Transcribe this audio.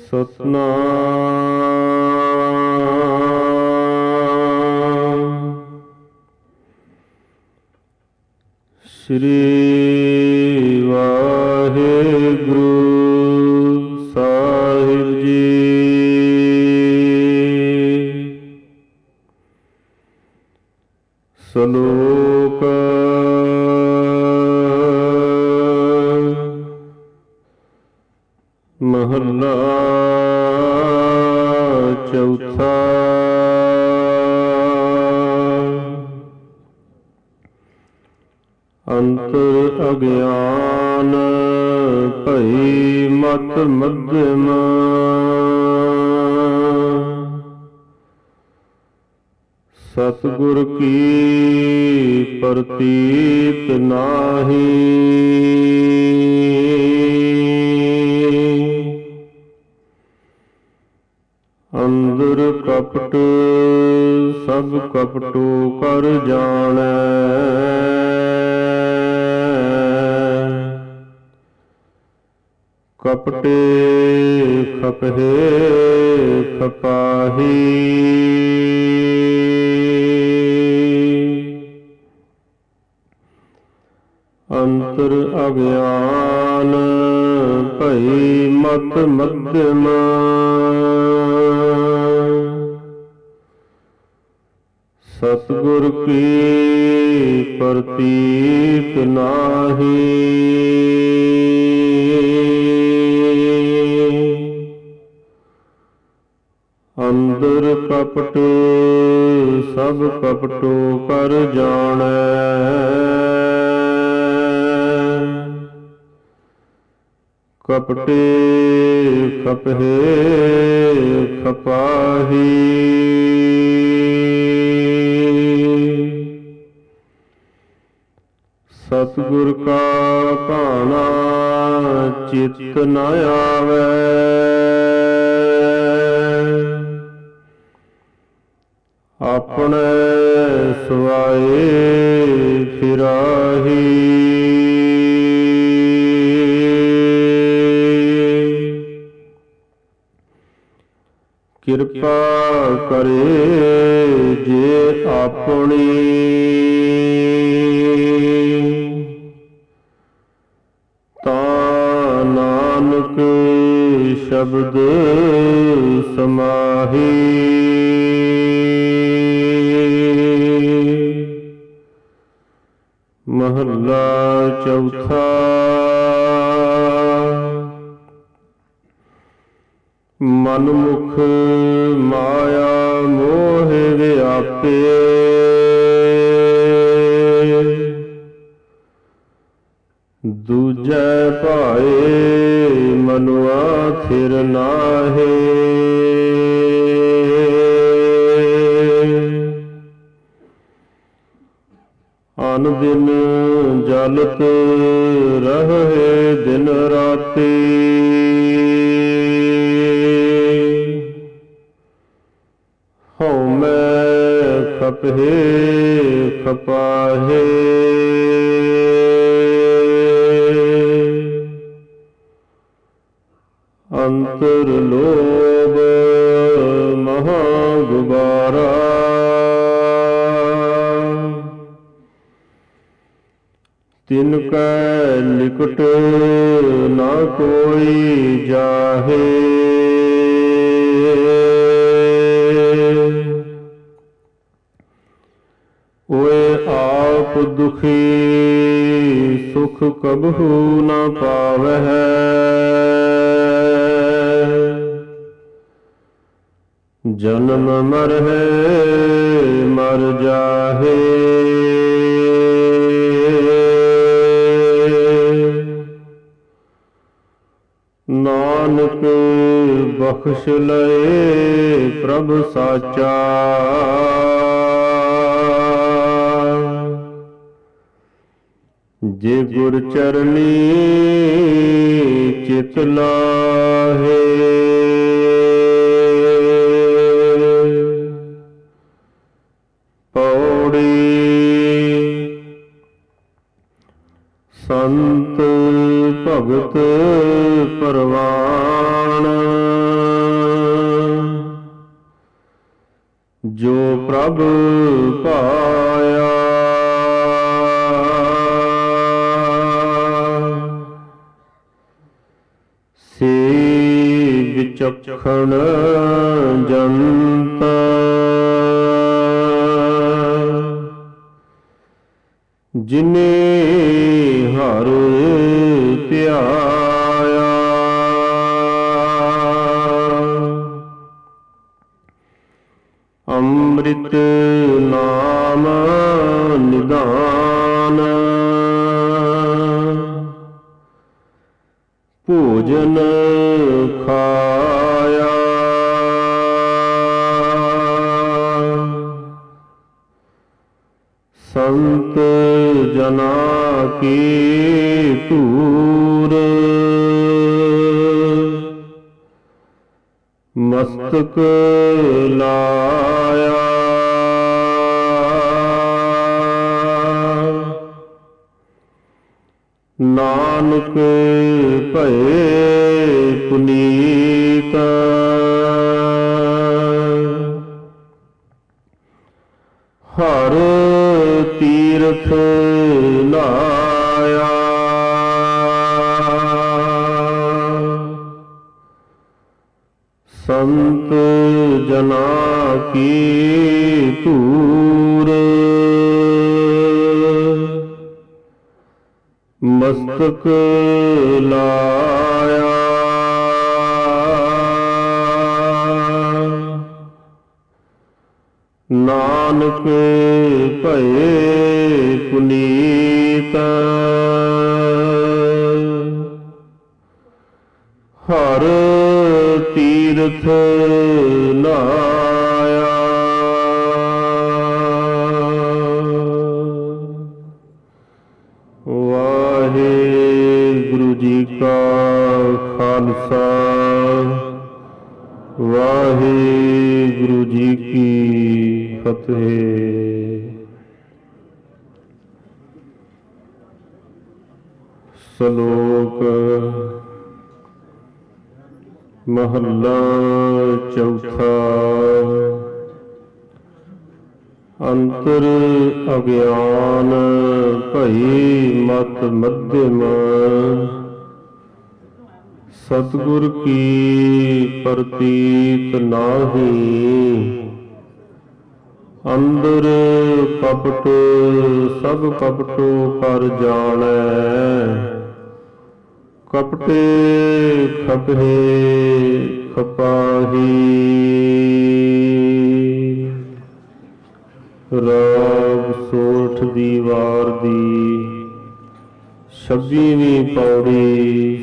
ਸਤਨਾਮ ਸ੍ਰੀ ਵਾਹਿਗੁਰੂ ਸਾਹਿਬ ਜੀ। ਸ਼ਲੋਕ ਮਹੱਲਾ ਚੌਥਾ। ਅੰਤਰ ਅਗਿਆਨ ਭਈ ਮਤ ਮਧਿਮ, ਸਤਿਗੁਰ ਕੀ ਪ੍ਰਤੀਤ ਨਾਹੀ। ਅੰਦਰ ਕਪਟ ਸਭ ਕਪਟੋ ਕਰ ਜਾਣੈ, ਕਪਟੇ ਖਪਹਿ ਖਪਾਹੀ। ਅੰਤਰ ਅਗਿਆਨ ਭਈ ਮਤ ਮਧਿਮ, ਸਤਿਗੁਰ ਕੀ ਪ੍ਰਤੀਤ ਨਾਹੀ। ਅੰਦਰ ਕਪਟ ਸਭ ਕਪਟੋ ਕਰ ਜਾਣੈ, ਕਪਟੇ ਖਪਹਿ ਖਪਾਹੀ। ਸਤਿਗੁਰ ਕਾ ਭਾਣਾ ਚਿੱਤ ਨ ਆਵੈ, ਆਪਣੇ ਸੁਆਏ ਫਿਰਾਹੀ। ਕਿਰਪਾ ਕਰੇ ਜੇ ਆਪਣੀ, ਤਾਂ ਨਾਨਕ ਸ਼ਬਦ ਸਮਾਹੀ। ਮਹੱਲਾ ਚੌਥਾ। ਮਨਮੁਖ ਮਾਇਆ ਮੋਹ ਵਿਆਪੇ, ਦੂਜੈ ਭਾਏ ਮਨੁਆ ਥਿਰ ਨਾਹੇ। ਅਨ ਦਿਨ ਜਲਤ ਰਹੇ ਦਿਨ ਰਾਤੀ, ਹਉਮੈ ਖਪਹਿ ਖਪਾਹੇ। ਅੰਤਰ ਲੋਭ ਮਹਾ ਗੁਬਾਰਾ, ਤਿਨ ਕੈ ਨਿਕਟ ਨਾ ਕੋਈ ਜਾਹੇ। ਓਏ ਆਪ ਦੁਖੀ ਸੁਖ ਕਬਹੂ ਨਾ ਪਾਵਹਿ, ਜਨਮ ਮਰਹਿ ਮਰ ਜਾਹੇ। ਨਾਨਕ ਬਖਸ਼ ਲਏ ਪ੍ਰਭ ਸਾਚਾ, ਜੇ ਗੁਰ ਚਰਨੀ ਚਿਤ ਲਾਹੇ। ਸੰਤ ਭਗਤ ਪਰਵਾਣ ਜੋ ਪ੍ਰਭ ਪਾਇਆ। ਸੇ ਵਿਚਖਣ ਜੰਤ ਜਿਨੇ ਹਰ ਧਿਆਇਆ। ਅੰਮ੍ਰਿਤ ਨਾਮ ਨਿਧਾਨ ਭੋਜਨ ਖਾਇਆ। ਸੰਤ ਜਨਾ ਕੀ ਧੂਰ ਮਸਤਕ ਲਾਇਆ। ਨਾਨਕ ਭਏ ਪੁਨੀਤ ਹਰ ਤੀਰਥ ਲਾਇਆ। ਸੰਤ ਜਨਾ ਕੀ ਧੂਰ ਮਸਤਕ ਲਾਇਆ। ਨਾਨਕ ਭਏ ਪੁਨੀਤ ਹਰ ਤੀਰਥ ਲਾਇਆ। ਵਾਹਿਗੁਰੂ ਜੀ ਕਾ ਖਾਲਸਾ ਵਾਹਿਗੁਰੂ ਜੀ ਕੀ ਫਤਿਹ। ਸ਼ਲੋਕ ਮਹੱਲਾ ਚੌਥਾ। ਅੰਤਰ ਅਗਿਆਨ ਭਈ ਮਤ ਮਧਿਮ ਸਤਿਗੁਰ ਕੀ ਪ੍ਰਤੀਤ ਨਾਹੀ। ਅੰਦਰ ਕਪਟ ਸਭ ਕਪਟੋ ਕਰ ਜਾਣੈ ਕਪਟੇ ਖਪੇ ਖਪਾਹੀ। ਰਾਗ ਸੋਠ ਦੀ ਵਾਰ ਦੀ 26ਵੀਂ ਪੌੜੀ।